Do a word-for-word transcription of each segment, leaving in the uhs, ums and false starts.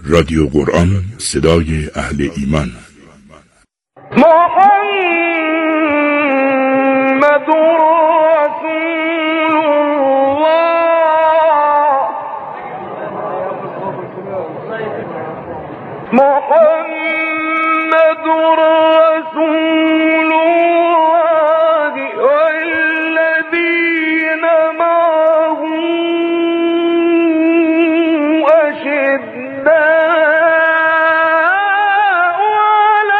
رادیو قرآن، صدای اهل ایمان. محمد رسول الله، محمد رسول الله والذين معه أشداء على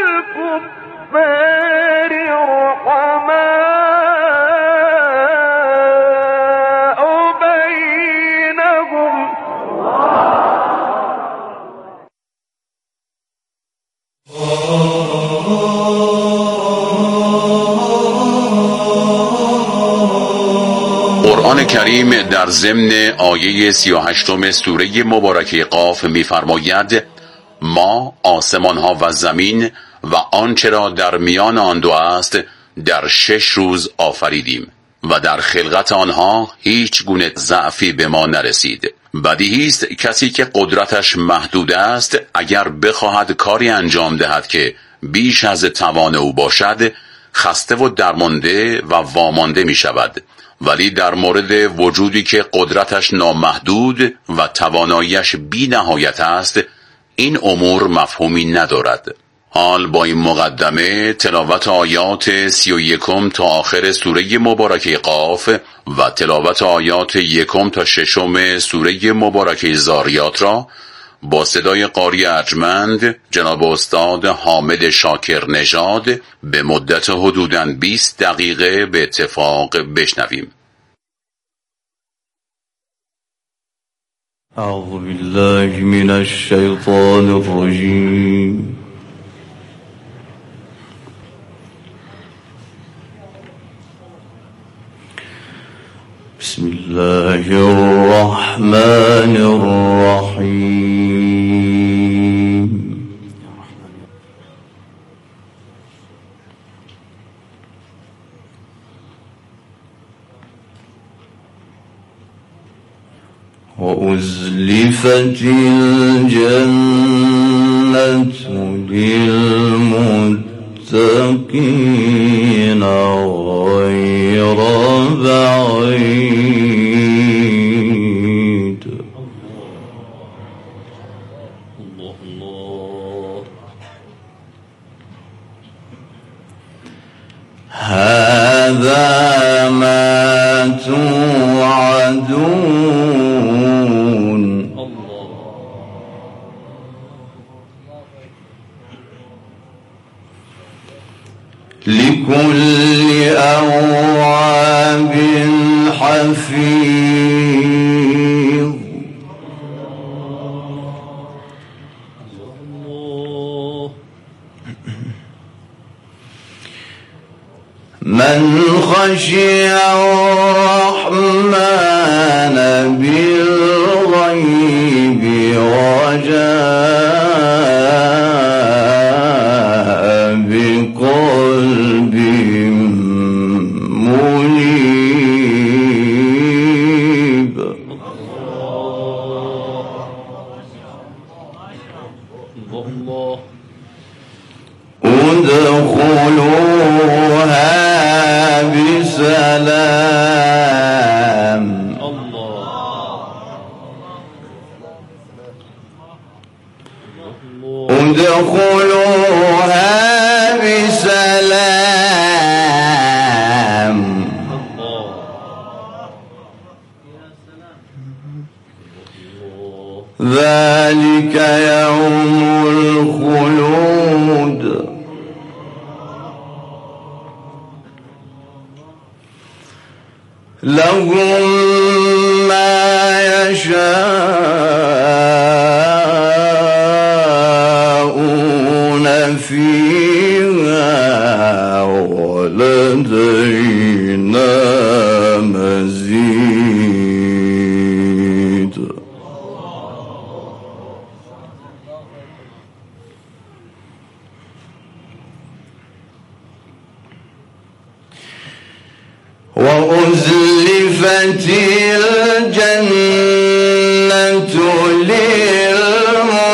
الكفار رحماء بينهم. قرآن کریم در ضمن آیه سی و هشتم سوره مبارکه قاف می‌فرماید: ما آسمان ها و زمین و آنچه را در میان آن دو است در شش روز آفریدیم و در خلقت آنها هیچ گونه ضعفی به ما نرسید. بدیهی است کسی که قدرتش محدود است اگر بخواهد کاری انجام دهد که بیش از توان او باشد، خسته و درمانده و وامانده می شود. ولی در مورد وجودی که قدرتش نامحدود و تواناییش بی نهایت است، این امور مفهومی ندارد. حال با این مقدمه تلاوت آیات سی و یکم تا آخر سوره مبارکه قاف و تلاوت آیات یکم تا ششم سوره مبارکه زاریات را با صدای قاری ارجمند جناب استاد حامد شاکر نژاد به مدت حدوداً بیست دقیقه به اتفاق بشنویم. اعوذ بالله من الشیطان الرجیم. بسم الله الرحمن الرحیم. وأزلفت الجنة للمتقين غير بعيد. الله الله. هذا ما توعدون. لكل أواب حفيظ. من خشي الرحمن بالغيب وجاء بقلب منيب. الله. ادخلوها بسلام. ادخلوها بسلام. ذلك يوم الخلود. لهم ما يشاءون فيها ولدينا مزيد. وأزلفت الجنة للمتقين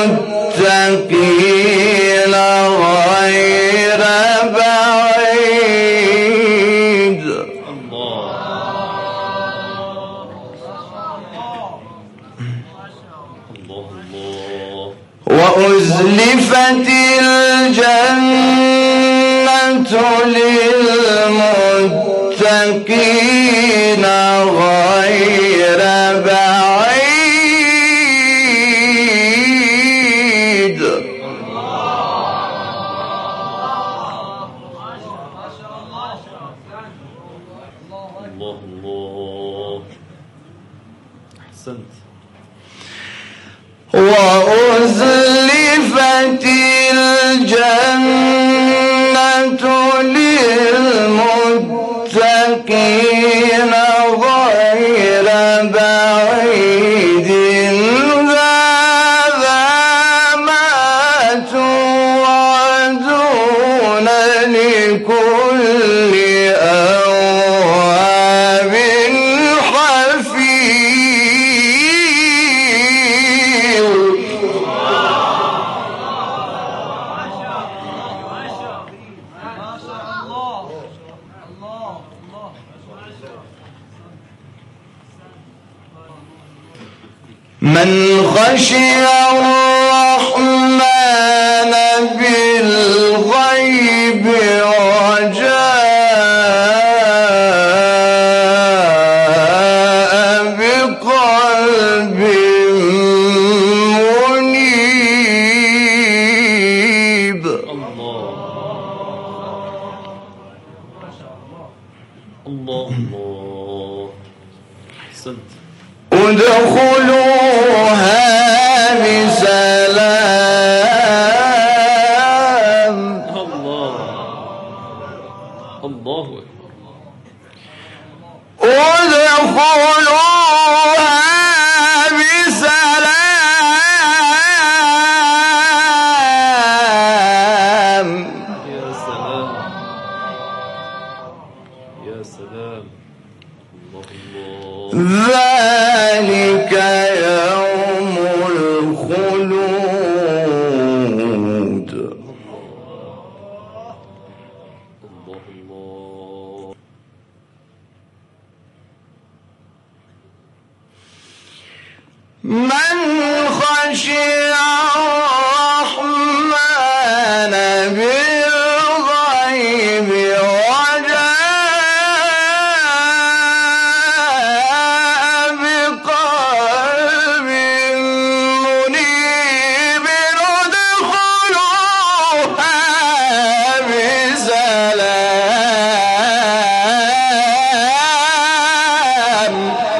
للمتقين غير بعيد. الله الله أحسنت. وأزلفت الجنة للمتقين غير بعيد. هذا ما توعدون لكل أواب حفيظ. من خشي الرحمن بالغيب وجاء بقلب منيب. الله الله الله أحسنت. ادخلوها بسلام. الله الله أكبر. ادخلوها بسلام. يا سلام يا سلام. الله الله ذلك يوم الخلود. الله الله من خشي الرحمن بالغيب وجاء بقلب منيب. ادخلوها بسلام.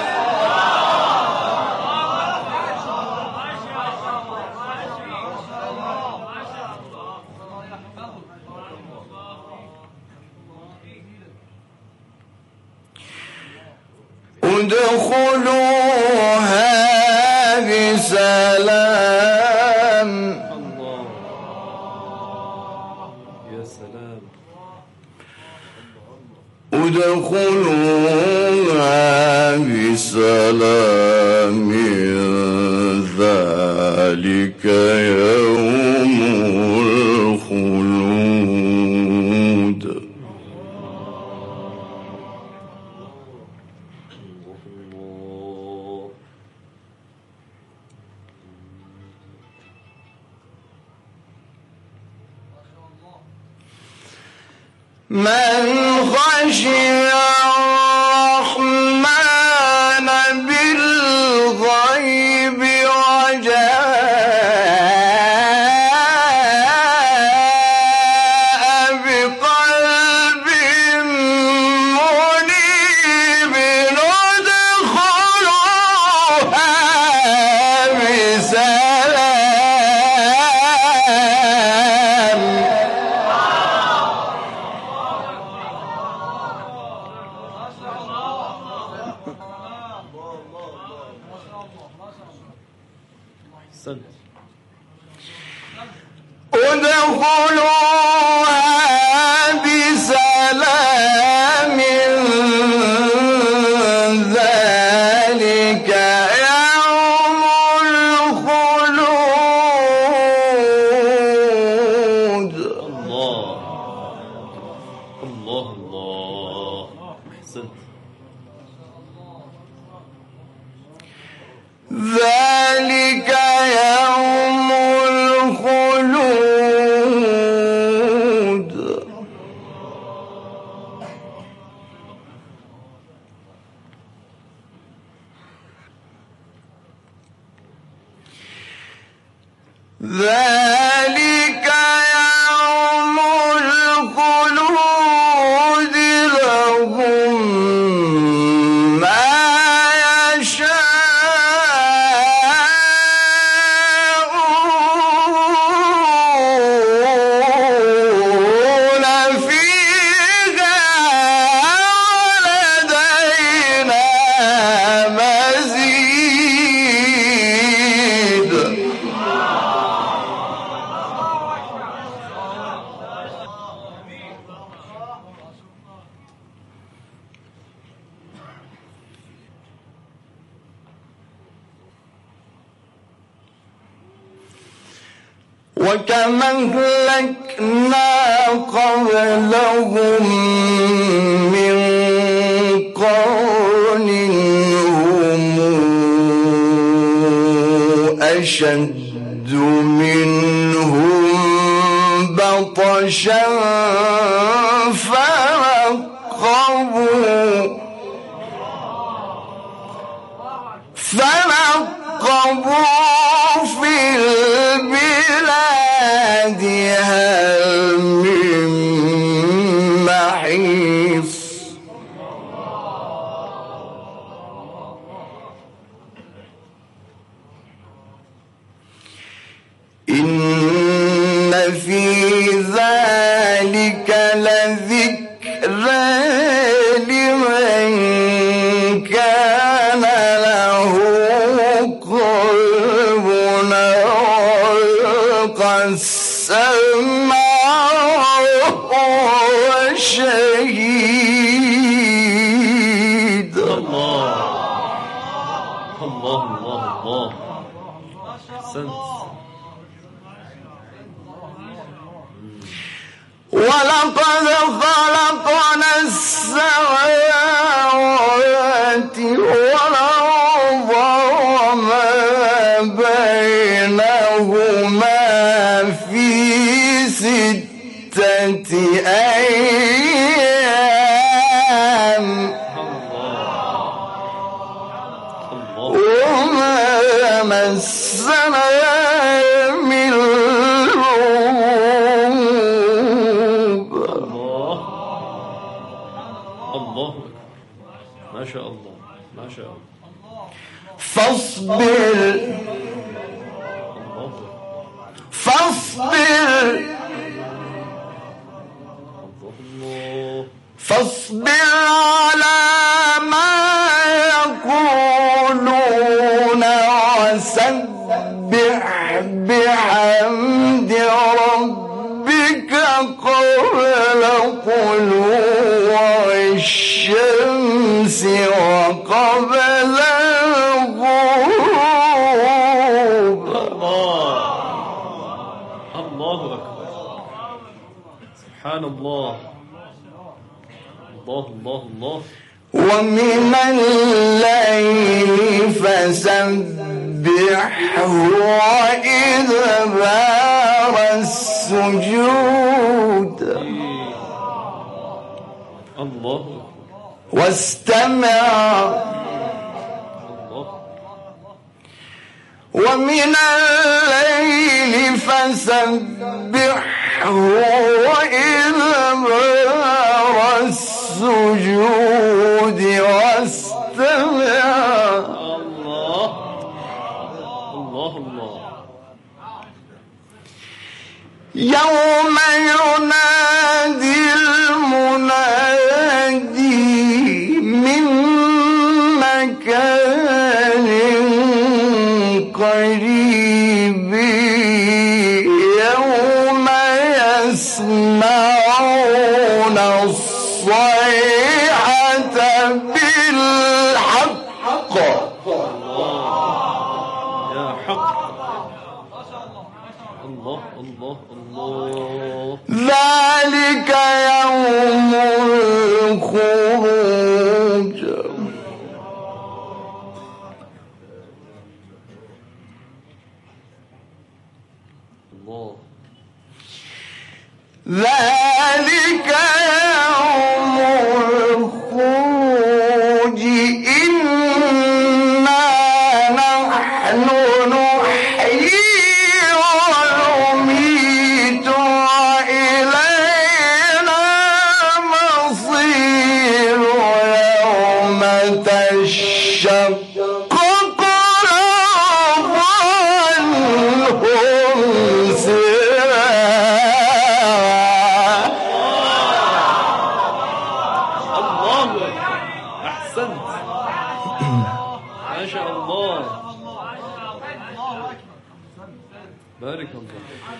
ادخلوها بسلام. الله يا سلام. ادخلوها بسلام. ذلك يوم الخلود. الله من خشي الرحمن بالغيب وجاء بقلب منيب. ادخلوها بسلام. أحسنت. ادخلوها بسلام. ذلك يوم الخلود. الله الله الله أحسنت. ذلك يوم الخلود. ذلك يوم الخلود لهم ما يشاءون فيها ولدينا مزيد. وكما أهلكنا قبلهم من قرن هم أشد منهم بطشا فنقبوا فنقبوا في البلاد هل من محيص. إن في ذلك لذكرى لمن كان له قلب ألقى السمع وهو شهيد. الله الله الله الله. أحسنت. ولقد خلقنا السماوات والأرض وما بينهما في ستة أيام وما مسنا من لغوب. الله ما شاء الله ما شاء الله. فاصبر فاصبر فاصبر على ما يقولون وسبح بحمد ربك قبل طلوع الشمس وقبل الغروب. الله أكبر. سبحان الله. الله الله الله. ومن الليل فسبحه وإدبار السجود. الله واستمع. الله. ومن الليل فسبحه وإدبار السجود واستمع. الله الله الله. يوم ينادي المنادي من مكان قريب يوم يسمعون الصيحة بالحق. يا حق. الله الله الله. ذلك يوم الخروج. الله. ذلك يوم الخروج إنا نحن نحيي بارك الله.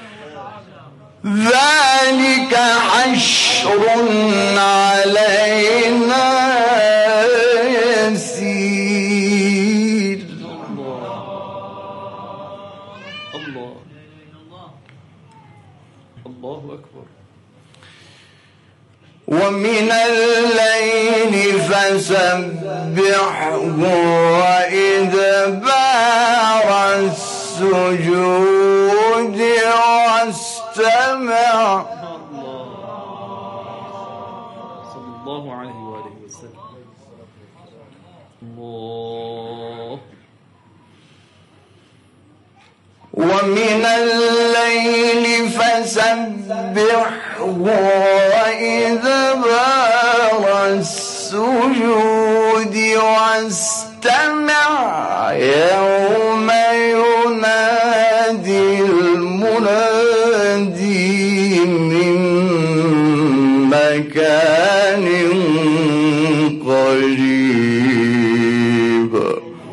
ذلك حشر علينا يسير. الله الله أكبر. ومن الليل فسبحه وإدبار السجود واستمع. صلى الله عليه وآله وسلم. الله. ومن الليل فسبحه وإدبار السجود واستمع يوم ينادي المنادي من مكان قريب.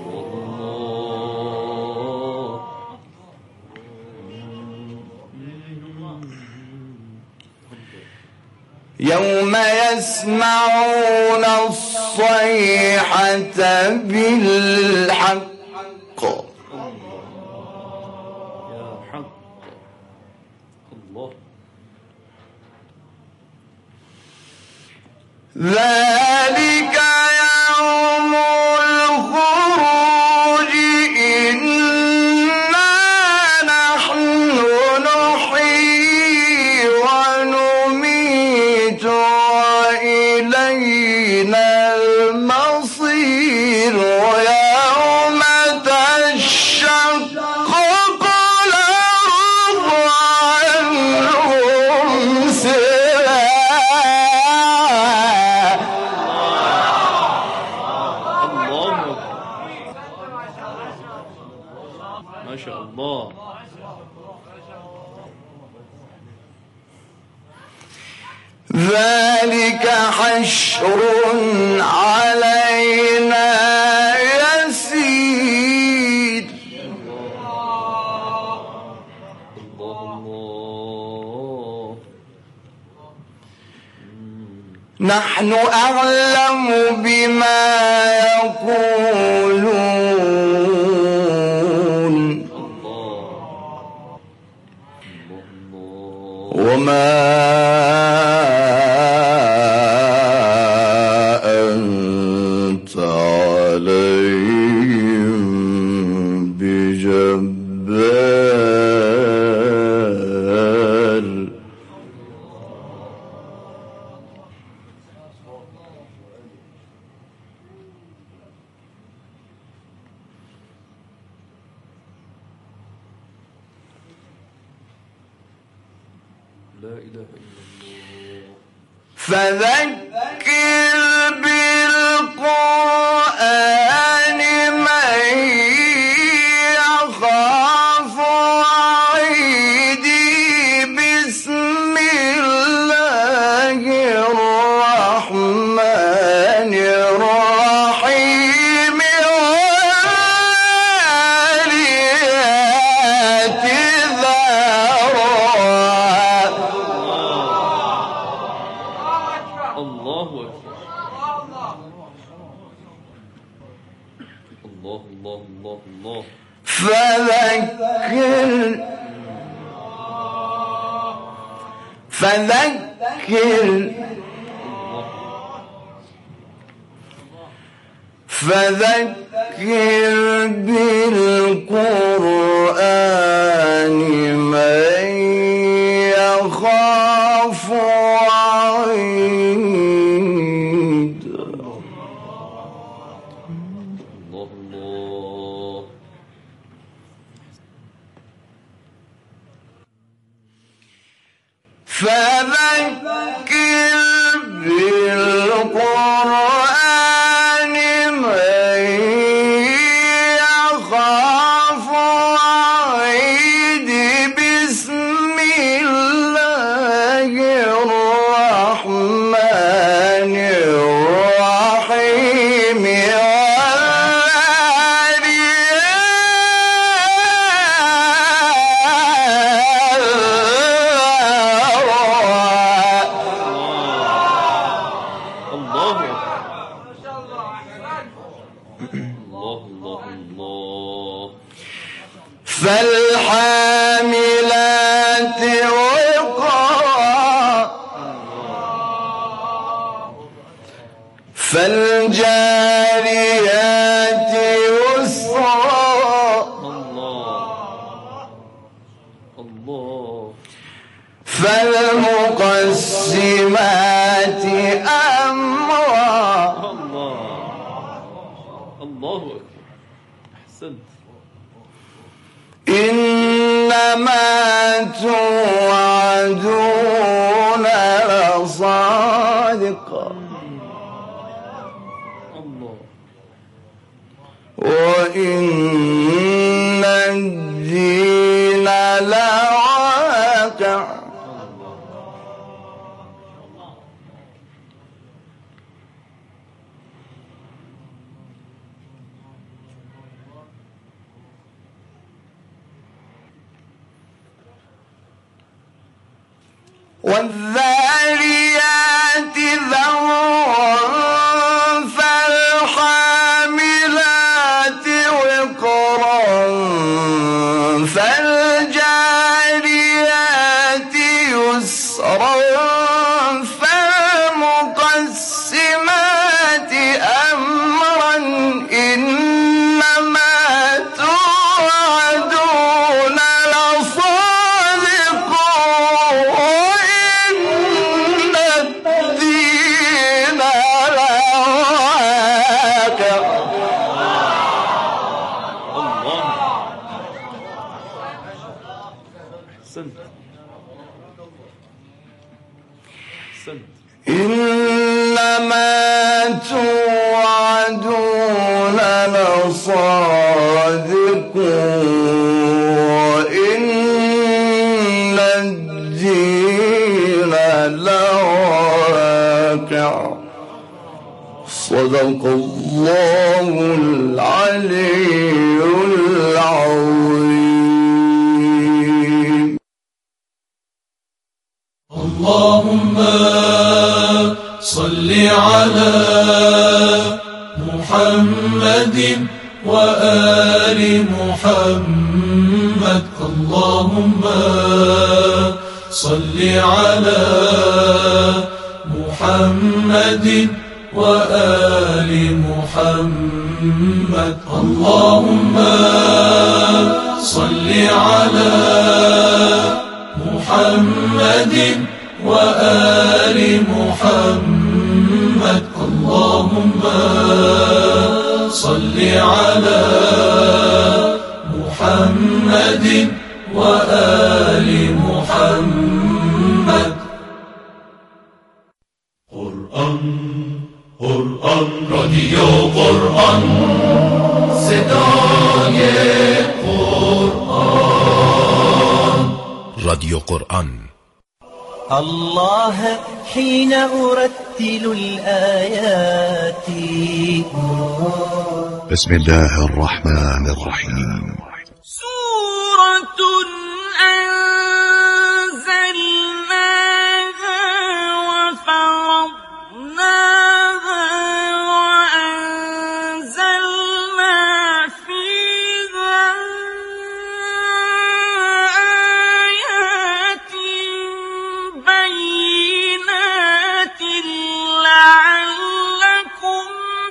يوم يسمعون الصيحة بالحق. يا حق الله. ذلك يوم الخروج إنا نحن نحيي ونميت وإلينا المصير. يوم تشقق الأرض عنهم سراعا. الله أكبر. ما شاء الله. ذلك حشر علينا يسير. الله الله. نحن أعلم بما يقولون وما أنت عليهم بجبار. لا إله إلا الله. فذكر بالقرآن من يخاف وعيدي. بسم الله الرحمن الرحيم. والعاديات ذروا. الله أكبر. الله الله الله الله. فذكر فذكر فذكر بالقرآن من يخاف وعيد. الله الله. فذكر بالقرآن من يخاف وعيد. بسم الله الرحمن الرحيم. والعاديات فالحاملات وقرا فالجاريات يسرا الله فالمقسمات أمرا. الله أكبر. أحسنت. إنما توعدون لصادق الله وإن الدين لواقع. والذاريات ذروا فالحاملات وقرا فالجاريات يسرا فالمقسمات أمرا إنما توعدون لصادق وإن الدين لواقع. الله. أحسنت. أحسنت. إنما توعدون لصادق وإن الدين لواقع. صدق الله العلي العظيم. اللهم صل على محمد وآل محمد. اللهم صل على محمد وآل محمد. اللهم صل على محمد وآل محمد. اللهم صل على محمد وآل محمد. قرآن قرآن رادیو قرآن صدای قرآن رادیو قرآن. الله حين أرتل الآيات. بسم الله الرحمن الرحيم. سورة أنزلناها وفرضناها وأنزلنا فيها آيات بينات لعلكم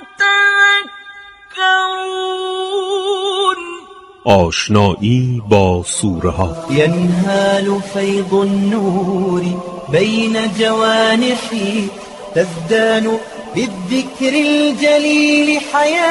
تذكرون. آشنایی با سوره ها. ينهال فيض النور بين جوانحي تزدان بالذكر الجليل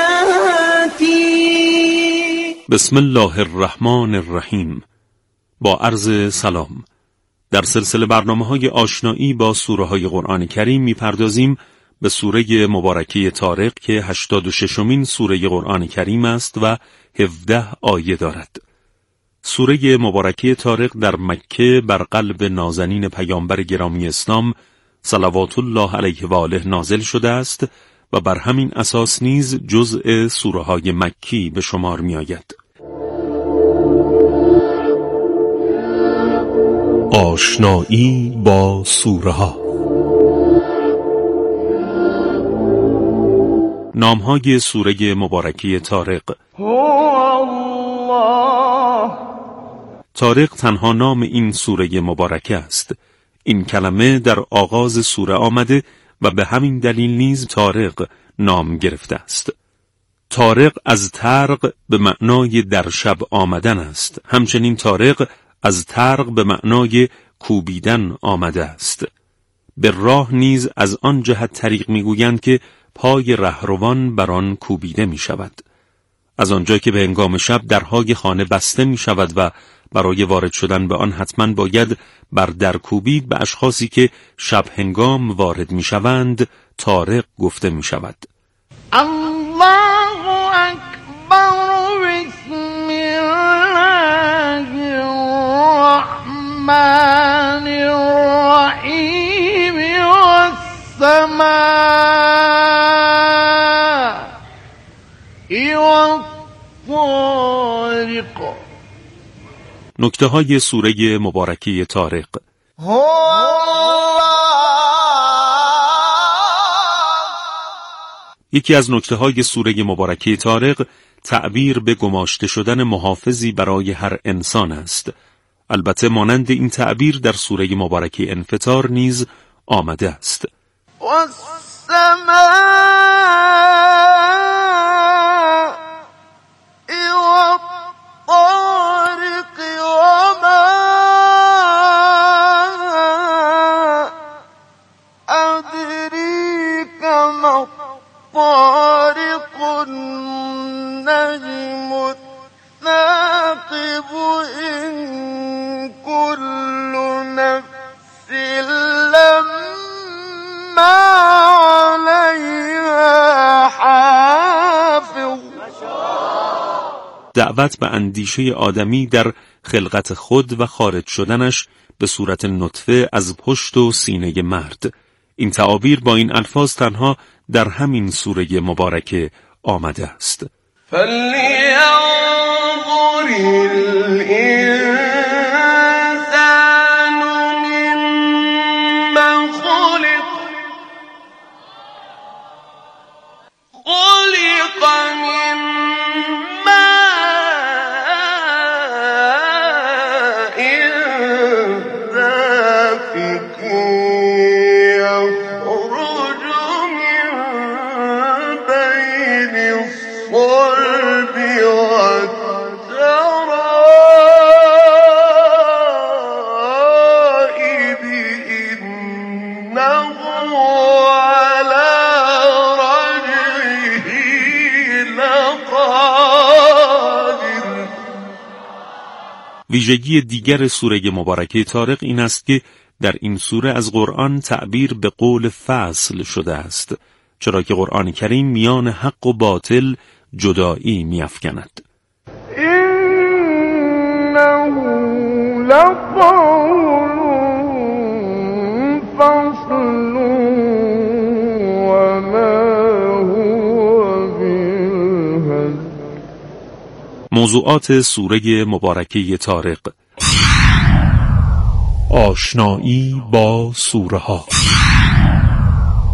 حياتي. بسم الله الرحمن الرحیم. با عرض سلام، در سلسله برنامه‌های آشنایی با سوره های قرآن کریم می‌پردازیم به سوره مبارکه طارق که هشتاد و ششمین سوره قرآن کریم است و هفده آیه دارد. سوره مبارکه طارق در مکه بر قلب نازنین پیامبر گرامی اسلام صلوات الله علیه و آله نازل شده است و بر همین اساس نیز جزء سوره های مکی به شمار می آید. آشنایی با سوره ها. نامهای سوره مبارکه طارق: هو الله طارق تنها نام این سوره مبارکه است. این کلمه در آغاز سوره آمده و به همین دلیل نیز طارق نام گرفته است. طارق از طرق به معنای در شب آمدن است. همچنین طارق از طرق به معنای کوبیدن آمده است. به راه نیز از آن جهت طریق میگویند که پای رهروان بر آن کوبیده می شود. از آنجا که به هنگام شب درهای خانه بسته می شود و برای وارد شدن به آن حتما باید بر در کوبید، به اشخاصی که شب هنگام وارد می شوند طارق گفته می شود. الله اکبر، بسم الله الرحمن الرحیم، والسماء والطارق. نکته های سوره مبارکه طارق: یکی از نکته های سوره مبارکه طارق تعبیر به گماشته شدن محافظی برای هر انسان است. البته مانند این تعبیر در سوره مبارکه انفطار نیز آمده است. دعوت به اندیشه آدمی در خلقت خود و خارج شدنش به صورت نطفه از پشت و سینه مرد. این تعابیر با این الفاظ تنها در همین سوره مبارکه آمده است. فَلْيَنظُرِ الْإِنسَانُ مِمَّنْ خُلِقَ خُلِقَ مِن مَّاءٍ دَافِقٍ يَخْرُجُ مِن بَيْنِ الصَّلْبِ وَالتَّرَائِبِ إِنَّهُ عَلَى رَجْعِهِ لَقَادِرٌ. ویژگی دیگر سوره مبارکه طارق این است که در این سوره از قرآن تعبیر به قول فصل شده است، چرا که قرآن کریم میان حق و باطل جدایی می‌افکند. إنه لقول فصل وما هو بالهزل. موضوعات سوره مبارکه طارق: آشنایی با سوره ها،